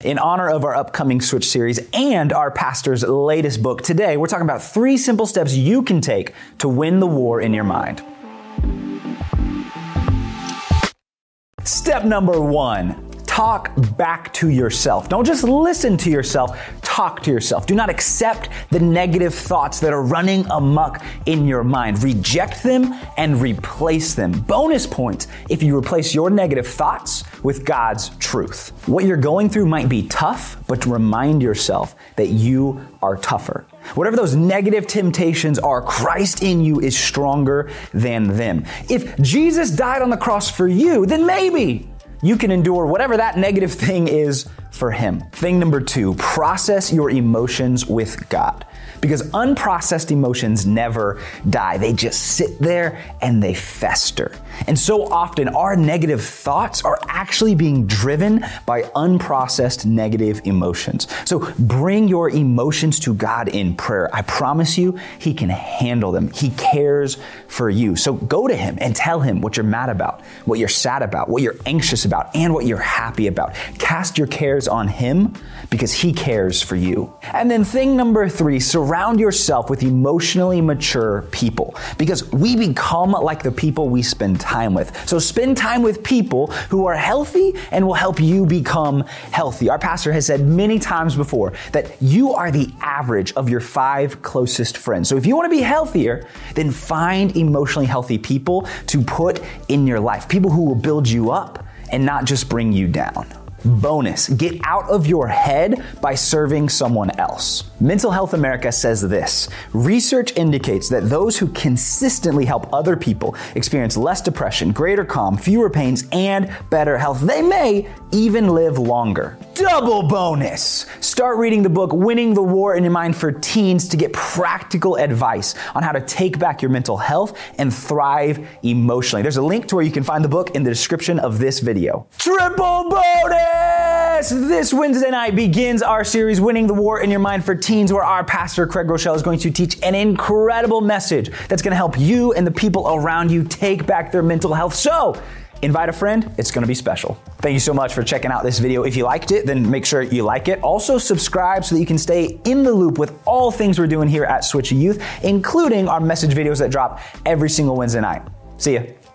In honor of our upcoming Switch series and our pastor's latest book, today we're talking about 3 simple steps you can take to win the war in your mind. Step number 1. Talk back to yourself. Don't just listen to yourself, talk to yourself. Do not accept the negative thoughts that are running amok in your mind. Reject them and replace them. Bonus points if you replace your negative thoughts with God's truth. What you're going through might be tough, but remind yourself that you are tougher. Whatever those negative temptations are, Christ in you is stronger than them. If Jesus died on the cross for you, then maybe you can endure whatever that negative thing is for Him. Thing number 2, process your emotions with God. Because unprocessed emotions never die. They just sit there and they fester. And so often our negative thoughts are actually being driven by unprocessed negative emotions. So bring your emotions to God in prayer. I promise you, He can handle them. He cares for you. So go to Him and tell Him what you're mad about, what you're sad about, what you're anxious about, and what you're happy about. Cast your cares on Him because He cares for you. And then thing number 3, surround yourself with emotionally mature people because we become like the people we spend time with. So spend time with people who are healthy and will help you become healthy. Our pastor has said many times before that you are the average of your 5 closest friends. So if you want to be healthier, then find emotionally healthy people to put in your life. People who will build you up and not just bring you down. Bonus, get out of your head by serving someone else. Mental Health America says this: research indicates that those who consistently help other people experience less depression, greater calm, fewer pains, and better health. They may even live longer. Double bonus! Start reading the book Winning the War in Your Mind for Teens to get practical advice on how to take back your mental health and thrive emotionally. There's a link to where you can find the book in the description of this video. Triple bonus! This Wednesday night begins our series, Winning the War in Your Mind for Teens, where our pastor, Craig Rochelle, is going to teach an incredible message that's going to help you and the people around you take back their mental health. So, invite a friend. It's going to be special. Thank you so much for checking out this video. If you liked it, then make sure you like it. Also, subscribe so that you can stay in the loop with all things we're doing here at Switch Youth, including our message videos that drop every single Wednesday night. See ya.